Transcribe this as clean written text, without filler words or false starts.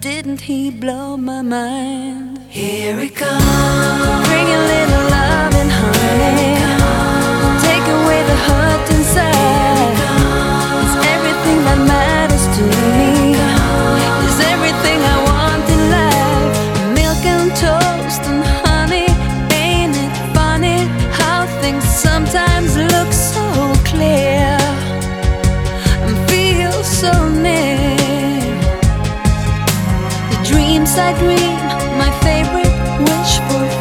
didn't he blow my mind? Here it comes. Bring a little love and honey. Take away the hurt inside. It's everything that matters to me. It's everything I want in life. Milk and toast and honey. Ain't it funny how things sometimes look so clear and feel so near? The dreams I dream, my favorite wish fulfilled.